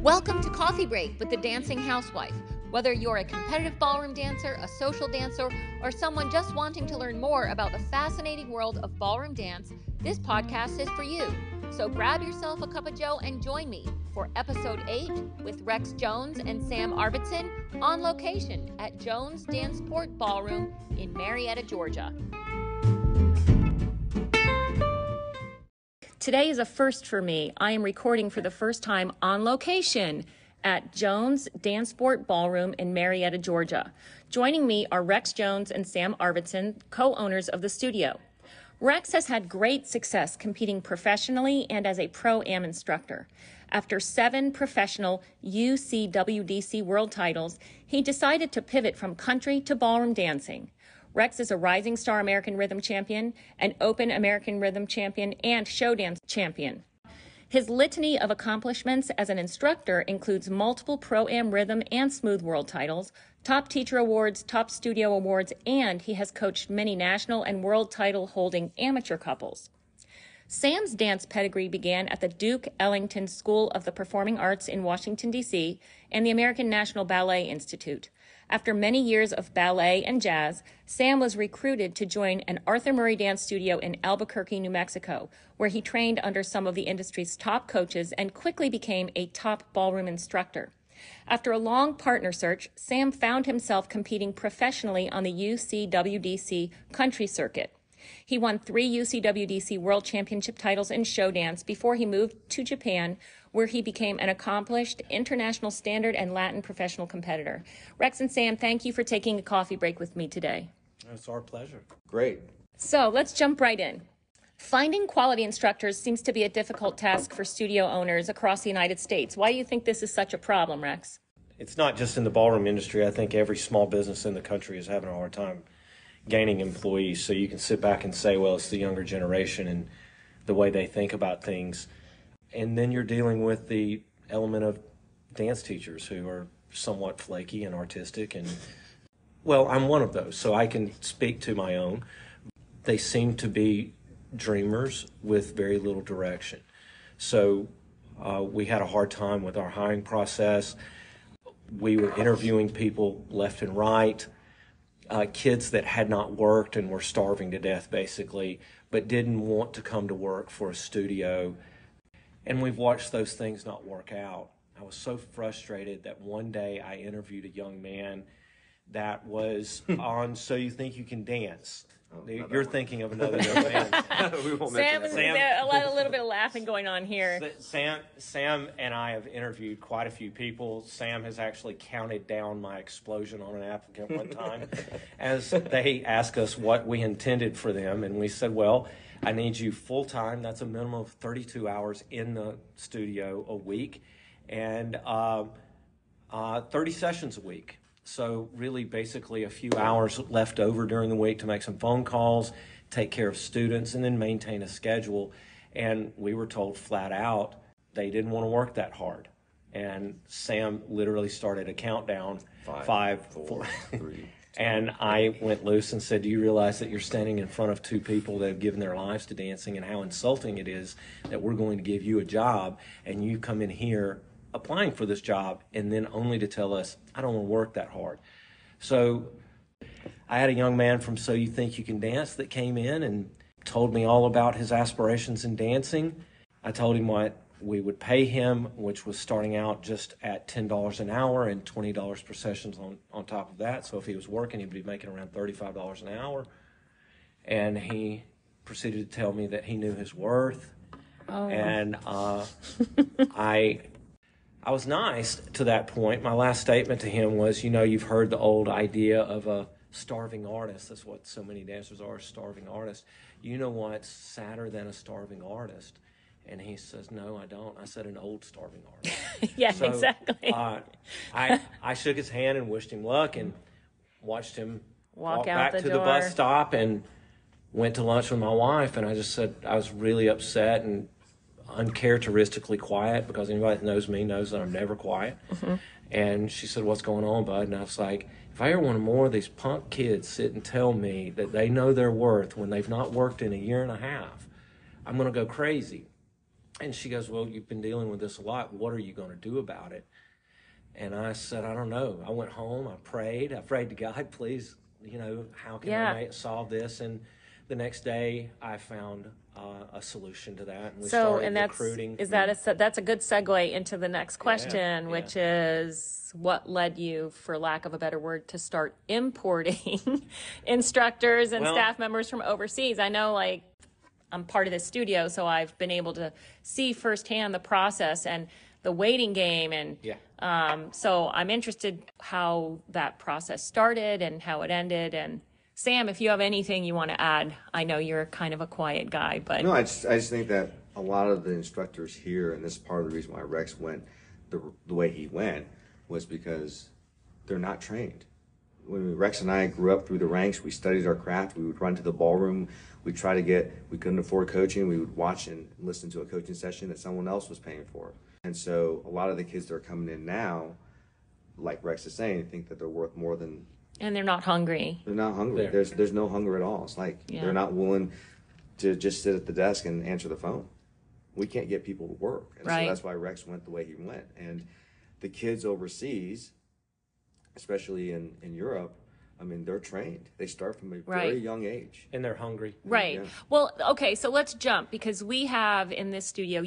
Welcome to Coffee Break with the Dancing Housewife. Whether you're a competitive ballroom dancer, a social dancer, or someone just wanting to learn more about the fascinating world of ballroom dance, this podcast is for you. So grab yourself a cup of joe and join me for episode 8 with Rex Jones and Sam Arvidsson on location at Jones Danceport Ballroom in Marietta, Georgia. Today is a first for me. I am recording for the first time on location at Jones Danceport Ballroom in Marietta, Georgia. Joining me are Rex Jones and Sam Arvidsson, co-owners of the studio. Rex has had great success competing professionally and as a pro-am instructor. After 7 professional UCWDC world titles, he decided to pivot from country to ballroom dancing. Rex is a Rising Star American Rhythm Champion, an Open American Rhythm Champion, and Show Dance Champion. His litany of accomplishments as an instructor includes multiple Pro-Am Rhythm and Smooth World titles, top teacher awards, top studio awards, and he has coached many national and world title-holding amateur couples. Sam's dance pedigree began at the Duke Ellington School of the Performing Arts in Washington, D.C., and the American National Ballet Institute. After many years of ballet and jazz, Sam was recruited to join an Arthur Murray dance studio in Albuquerque, New Mexico, where he trained under some of the industry's top coaches and quickly became a top ballroom instructor. After a long partner search, Sam found himself competing professionally on the UCWDC country circuit. He won 3 UCWDC World Championship titles in show dance before he moved to Japan, where he became an accomplished international standard and Latin professional competitor. Rex and Sam, thank you for taking a coffee break with me today. It's our pleasure. Great. So let's jump right in. Finding quality instructors seems to be a difficult task for studio owners across the United States. Why do you think this is such a problem, Rex? It's not just in the ballroom industry. I think every small business in the country is having a hard time gaining employees. So you can sit back and say, well, it's the younger generation and the way they think about things. And then you're dealing with the element of dance teachers who are somewhat flaky and artistic. And, well, I'm one of those, so I can speak to my own. They seem to be dreamers with very little direction. So we had a hard time with our hiring process. We were interviewing people left and right. Kids that had not worked and were starving to death, basically, but didn't want to come to work for a studio. And we've watched those things not work out. I was so frustrated that one day I interviewed a young man that was on So You Think You Can Dance. You're thinking of another young man. We won't Sam, mention there's a little bit of laughing going on here. Sam and I have interviewed quite a few people. Sam has actually counted down my explosion on an applicant one time as they asked us what we intended for them. And we said, well, I need you full time. That's a minimum of 32 hours in the studio a week and 30 sessions a week. So really basically a few hours left over during the week to make some phone calls, take care of students, and then maintain a schedule. And we were told flat out they didn't want to work that hard. And Sam literally started a countdown, 5, 4, 3. And I went loose and said, do you realize that you're standing in front of 2 people that have given their lives to dancing and how insulting it is that we're going to give you a job and you come in here applying for this job and then only to tell us, I don't want to work that hard. So I had a young man from So You Think You Can Dance that came in and told me all about his aspirations in dancing. I told him what we would pay him, which was starting out just at $10 an hour and $20 per sessions on top of that. So if he was working, he'd be making around $35 an hour. And he proceeded to tell me that he knew his worth. Oh. And I was nice to that point. My last statement to him was, you know, you've heard the old idea of a starving artist. That's what so many dancers are, starving artists. You know what's sadder than a starving artist? And he says, no, I don't. I said an old starving artist. Yeah, so, exactly. I shook his hand and wished him luck and watched him walk out back to the bus stop and went to lunch with my wife. And I just said I was really upset and uncharacteristically quiet because anybody that knows me knows that I'm never quiet. Mm-hmm. And she said, what's going on, bud? And I was like, if I hear one more of these punk kids sit and tell me that they know their worth when they've not worked in a year and a half, I'm going to go crazy. And she goes, well, you've been dealing with this a lot. What are you going to do about it? And I said, I don't know. I went home. I prayed to God, please, how can I solve this? And the next day I found a solution to that. And we started recruiting. That's a good segue into the next question, which is what led you, for lack of a better word, to start importing instructors and staff members from overseas? I know, I'm part of this studio, so I've been able to see firsthand the process and the waiting game. And so I'm interested how that process started and how it ended. And Sam, if you have anything you want to add, I know you're kind of a quiet guy, but no, I just think that a lot of the instructors here, and this is part of the reason why Rex went the way he went, was because they're not trained. When Rex and I grew up through the ranks, we studied our craft. We would run to the ballroom. We couldn't afford coaching. We would watch and listen to a coaching session that someone else was paying for. And so a lot of the kids that are coming in now, like Rex is saying, think that they're worth more than. And they're not hungry. They're not hungry. There's no hunger at all. It's like they're not willing to just sit at the desk and answer the phone. We can't get people to work. And so that's why Rex went the way he went. And the kids overseas, especially in Europe, I mean, they're trained. They start from a very young age. And they're hungry. Right. Yeah. Well, okay, so let's jump, because you have in this studio,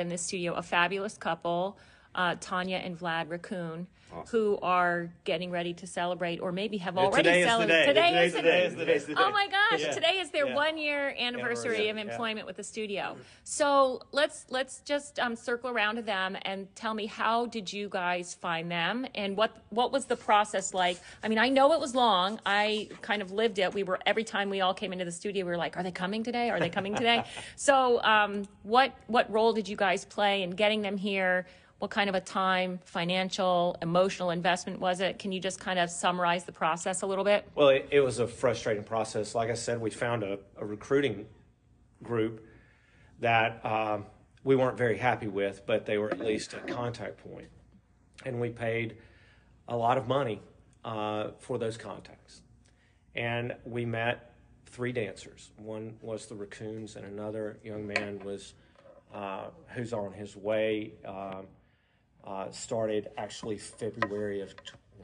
a fabulous couple, Tanya and Vlad Raccoon, who are getting ready to celebrate, or maybe have already celebrated. Today is the day. Oh my gosh, today is their 1-year anniversary of employment with the studio. So let's just circle around to them and tell me, how did you guys find them, and what was the process like? I mean, I know it was long. I kind of lived it. Every time we all came into the studio, we were like, are they coming today? Are they coming today? So what role did you guys play in getting them here? What kind of a time, financial, emotional investment was it? Can you just kind of summarize the process a little bit? Well, it was a frustrating process. Like I said, we found a recruiting group that we weren't very happy with, but they were at least a contact point. And we paid a lot of money for those contacts. And we met 3 dancers. One was the Raccoons, and another young man was who's on his way. Started actually February of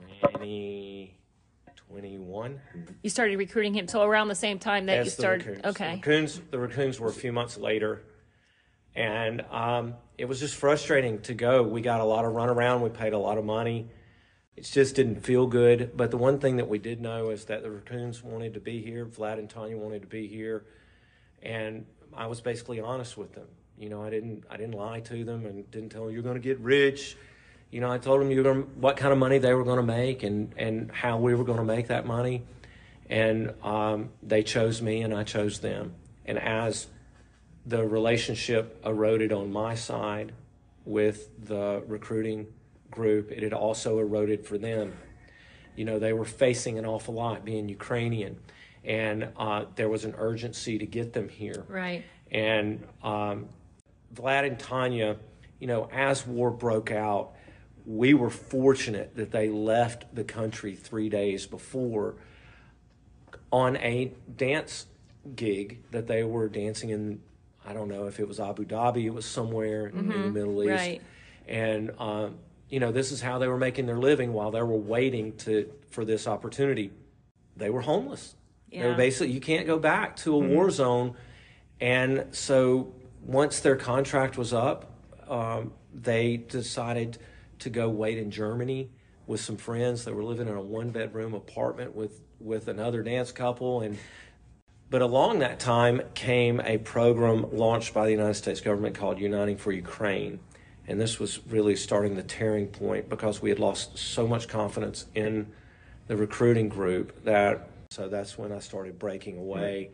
2021. You started recruiting him, so around the same time that you started. Okay. The Raccoons were a few months later, and it was just frustrating to go. We got a lot of runaround. We paid a lot of money. It just didn't feel good. But the one thing that we did know is that the Raccoons wanted to be here. Vlad and Tanya wanted to be here, and I was basically honest with them. I didn't lie to them and didn't tell them you're going to get rich. I told them what kind of money they were going to make and how we were going to make that money. And they chose me and I chose them. And as the relationship eroded on my side with the recruiting group, it had also eroded for them. They were facing an awful lot, being Ukrainian. And there was an urgency to get them here. Right. And Vlad and Tanya, as war broke out, we were fortunate that they left the country 3 days before on a dance gig that they were dancing in. I don't know if it was Abu Dhabi, it was somewhere in the Middle East. Right. And, this is how they were making their living while they were waiting for this opportunity. They were homeless. Yeah. They were basically, you can't go back to a war zone. And so once their contract was up, they decided to go wait in Germany with some friends that were living in a 1-bedroom apartment with another dance couple. But along that time came a program launched by the United States government called Uniting for Ukraine. And this was really starting the tearing point, because we had lost so much confidence in the recruiting group so that's when I started breaking away.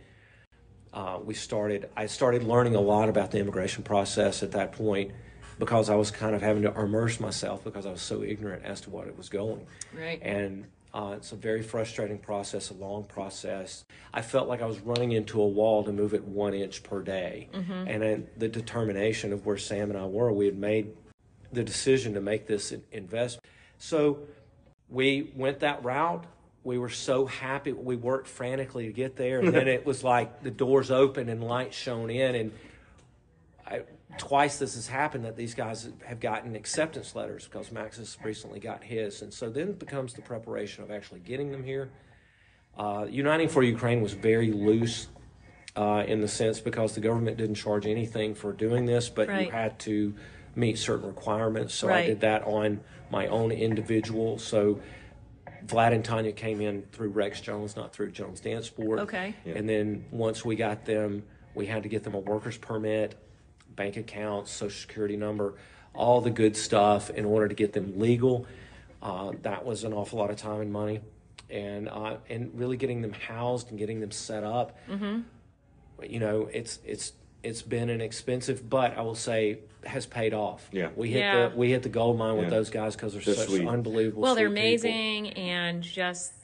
I started learning a lot about the immigration process at that point, because I was kind of having to immerse myself because I was so ignorant as to what it was going. Right. And it's a very frustrating process, a long process. I felt like I was running into a wall to move it 1 inch per day. And then the determination of where Sam and I were, we had made the decision to make this investment. So we went that route. We were so happy. We worked frantically to get there. And then it was like the doors opened and light shone in. And twice this has happened that these guys have gotten acceptance letters because Max has recently got his. And so then it becomes the preparation of actually getting them here. Uniting for Ukraine was very loose in the sense because the government didn't charge anything for doing this, but Right. you had to meet certain requirements. So I Right. did that on my own individual. So Vlad and Tanya came in through Rex Jones, not through Jones Dance Sport. Okay. Yeah. And then once we got them, we had to get them a worker's permit, bank accounts, social security number, all the good stuff in order to get them legal. That was an awful lot of time and money. And really getting them housed and getting them set up. Mm-hmm. You know, it's been an expensive, but I will say has paid off. Yeah. We hit Yeah. the gold mine with Yeah. those guys because they're They're such sweet. unbelievable. Well, they're sweet people. amazing, and just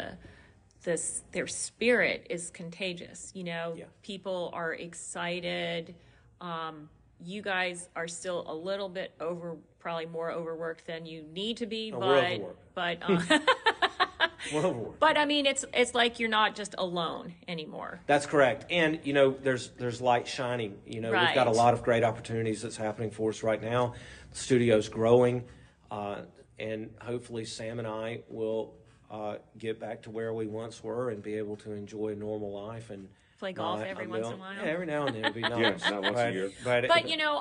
their spirit is contagious. You know, Yeah. people are excited. You guys are still a little bit probably more overworked than you need to be, Oh, we're overworked. but We're overworked. but I mean, it's like you're not just alone anymore. That's correct. And, you know, there's light shining. You know, we've got a Right. lot of great opportunities that's happening for us right now. The studio's growing, and hopefully Sam and I will get back to where we once were and be able to enjoy a normal life and Play golf not every a once in a mil- while. Yeah, every now and then it'd be nice. not once a year. But you know,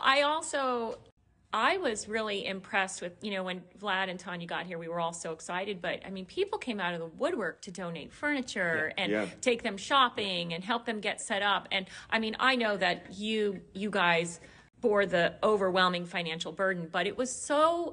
I was really impressed with, you know, when Vlad and Tanya got here, we were all so excited. But I mean, people came out of the woodwork to donate furniture and Yeah. take them shopping and help them get set up. And I mean, I know that you guys bore the overwhelming financial burden, but it was so,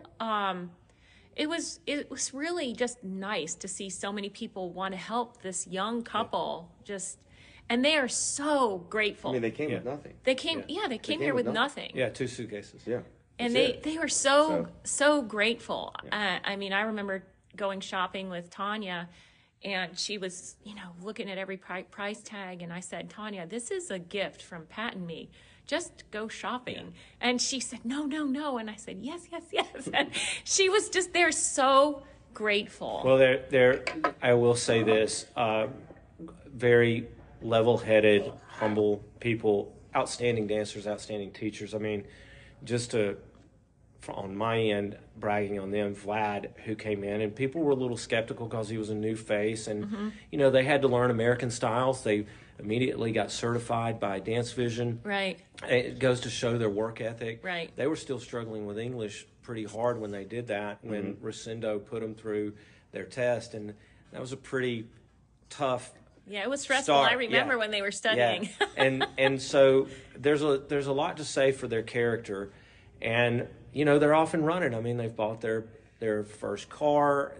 it was really just nice to see so many people want to help this young couple and they are so grateful. I mean, they came with Yeah. nothing. They came here with nothing. Yeah, 2 suitcases. Yeah. And That's it. they were so grateful. I mean, I remember going shopping with Tanya, and she was, you know, looking at every price tag, and I said, Tanya, this is a gift from Pat and me. Just go shopping. And she said, no, and I said, yes. And she was they're so grateful. Well, I will say this, very level-headed, humble people, outstanding dancers, outstanding teachers. I mean, on my end, bragging on them, Vlad, who came in, and people were a little skeptical because he was a new face, and, you know, they had to learn American styles. They immediately got certified by Dance Vision. Right. It goes to show their work ethic. Right. They were still struggling with English pretty hard when they did that, when Rosendo put them through their test, and that was a pretty tough Yeah, it was stressful. start. I remember Yeah. when they were studying. Yeah. and so there's a lot to say for their character, and you know they're off and running. I mean, they've bought their first car.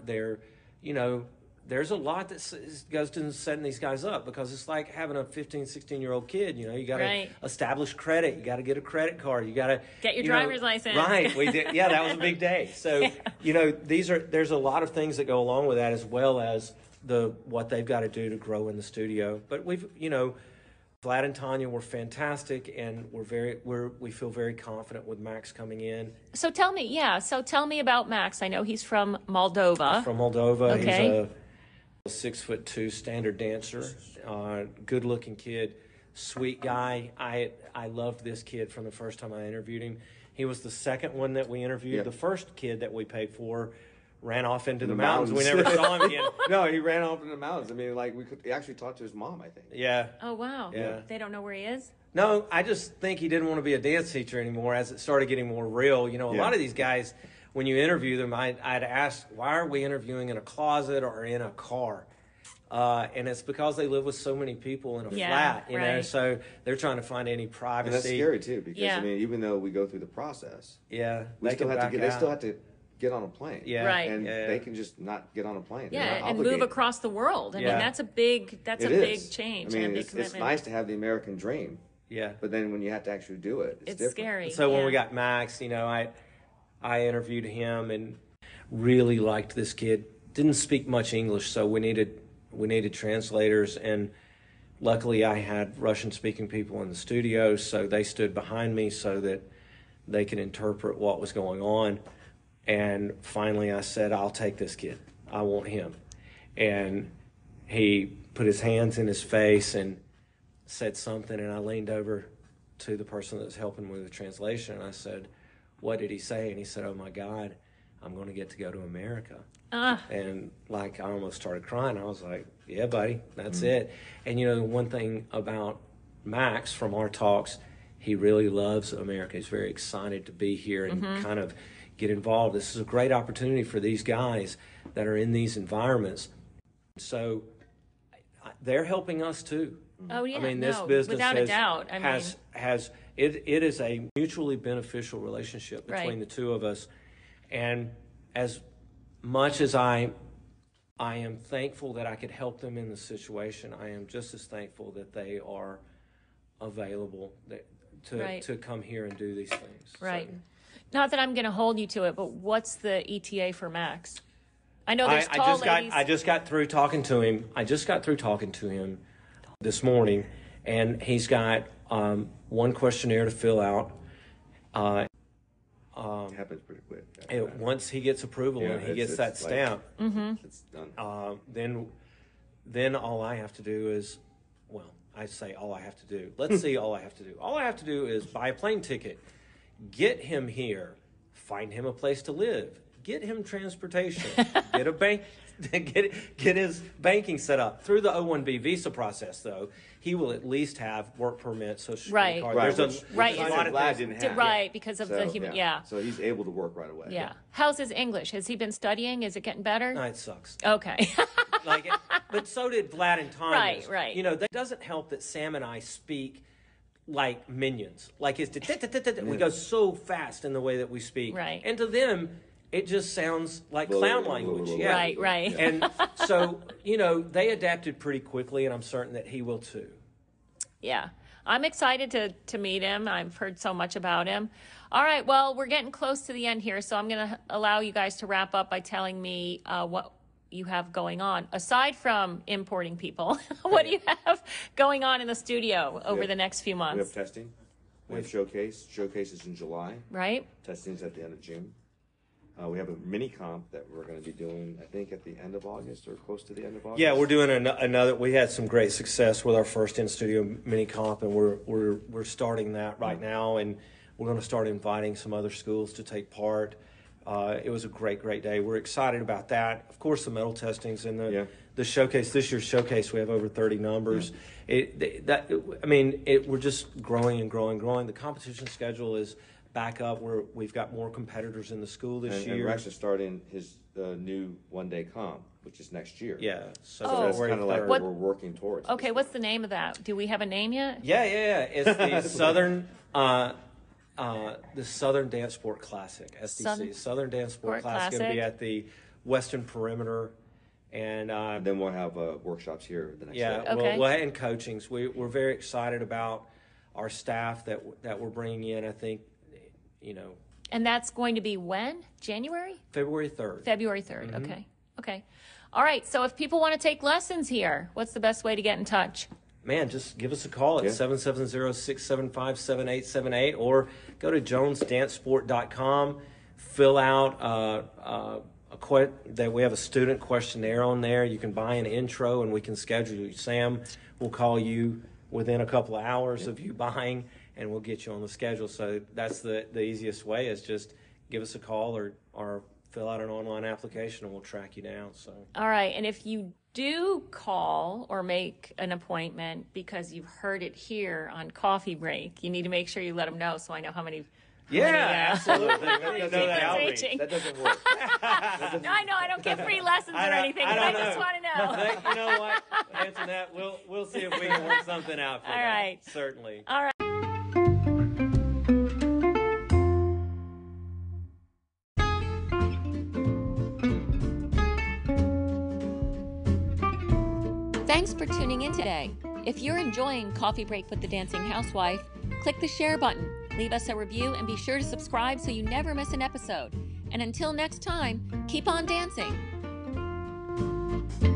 There's a lot that goes to setting these guys up, because it's like having a 15, 16-year-old kid. You know, you got to Right. establish credit. You got to get a credit card. You got to Get your driver's license. Right, we did. Yeah, that was a big day. So you know, there's a lot of things that go along with that, as well as what they've got to do to grow in the studio. But Vlad and Tanya were fantastic, and we feel very confident with Max coming in So tell me about Max. I know he's from Moldova. from Moldova. Okay. He's a 6'2" standard dancer, good looking kid, sweet guy. I loved this kid from the first time I interviewed him. He was the second one that we interviewed. Yeah. The first kid that we paid for ran off into the The mountains. We mountains. never saw him again. No, he ran off in the mountains. I mean, like he actually talked to his mom, I think. Yeah. Oh, wow. Yeah. They don't know where he is? No, I just think he didn't want to be a dance teacher anymore as it started getting more real. You know, a Yeah. lot of these guys, when you interview them, I'd ask, why are we interviewing in a closet or in a car? And it's because they live with so many people in a Yeah, flat, you know, right. so they're trying to find any privacy. And that's scary too, because Yeah. I mean, even though we go through the process, Yeah, we they still can have to back get. They out. still have to get on a plane. Yeah, Right. And yeah. they can just not get on a plane. They're Yeah, not and move obligated. across the world. I mean, Yeah. that's a big It big is. change I mean, and a big it's commitment. nice to have the American dream, Yeah. but then when you have to actually do it, it's different. scary. So when yeah. we got Max, you know, I interviewed him and really liked this kid. Didn't speak much English, so we needed translators, and luckily I had Russian-speaking people in the studio, so they stood behind me so that they could interpret what was going on. And finally I said, I'll take this kid. I want him. And he put his hands in his face and said something, and I leaned over to the person that's helping with the translation. And I said, "What did he say?" And he said, "Oh my God, I'm going to go to America." And like, I almost started crying. I was like, "Yeah, buddy, that's it." And you know, one thing about Max from our talks, he really loves America. He's very excited to be here and kind of get involved. This is a great opportunity for these guys that are in these environments. So they're helping us too. Oh yeah, I mean, this no, business without a doubt. I mean, it is a mutually beneficial relationship between Right. the two of us. And as much as I am thankful that I could help them in the situation, I am just as thankful that they are available Right. to come here and do these things. right. So, Not that I'm going to hold you to it, but what's the ETA for Max? I know there's I tall just ladies. I just got through talking to him. I just got through talking to him this morning, and he's got one questionnaire to fill out. It happens pretty quick. Once he gets approval and he gets that like- stamp, It's done. then all I have to do is, well, I say all I have to do. Let's see, all I have to do. All I have to do is buy a plane ticket, get him here, find him a place to live, get him transportation, get a bank, get his banking set up. Through the O-1B visa process, though, he will at least have work permit, social security Right. card. Right, There's Right. a I'm lot of glad things. didn't have. Right, because of the human, yeah. So he's able to work right away. Yeah. How's his English? Has he been studying? Is it getting better? No, it sucks. Okay. Like, but so did Vlad and Thomas. Right. You know, that doesn't help that Sam and I speak like minions. Like we go so fast in the way that we speak. Right. And to them, it just sounds like clown language. Yeah. Right. And so, you know, they adapted pretty quickly, and I'm certain that he will too. Yeah. I'm excited to meet him. I've heard so much about him. All right. Well, we're getting close to the end here, so I'm going to allow you guys to wrap up by telling me what you have going on. Aside from importing people, what do you have going on in the studio over the next few We have months? testing. We have showcase. Showcase is in July. Right? Testing's at the end of June. We have a mini comp that we're going to be doing, I think, at the end of August or close to the end of August. Yeah, we're doing another. We had some great success with our first in studio mini comp, and we're starting that right now, and we're going to start inviting some other schools to take part. It was a great day. We're excited about that. Of course, the metal testings and the showcase. This year's showcase, we have over 30 numbers. We're just growing and growing. The competition schedule is back up. We've got more competitors in the school this year. And we're actually starting his new one-day comp, which is next year. Yeah. So that's kind of like February what 3rd. we're working towards. Okay, what's the name of that? Do we have a name yet? Yeah. It's the Southern Dance Sport Classic, SDC. Southern Dance Sport Sport Classic going to be Classic. at the Western Perimeter, and And then we'll have workshops here the next day. Okay. and coachings. We're very excited about our staff that we're bringing in. I think, And that's going to be when? January? February 3rd. February 3rd. Mm-hmm. Okay. All right. So if people want to take lessons here, what's the best way to get in touch? Man, just give us a call at 770-675-7878 or go to jonesdancesport.com, fill out that we have a student questionnaire on there. You can buy an intro and we can schedule you. Sam will call you within a couple of hours of you buying, and we'll get you on the schedule. So that's the easiest way, is just give us a call or fill out an online application and we'll track you down. So All right. And if you do call or make an appointment because you've heard it here on Coffee Break, you need to make sure you let them know so I know how many. absolutely. people reaching. That doesn't work. No, I know I don't get free lessons or anything, but I just want to know. You know what, Antoinette, we'll see if we can work something out for All that. right. Certainly. All right. Thanks for tuning in today. If you're enjoying Coffee Break with the Dancing Housewife, click the share button, leave us a review, and be sure to subscribe so you never miss an episode. And until next time, keep on dancing.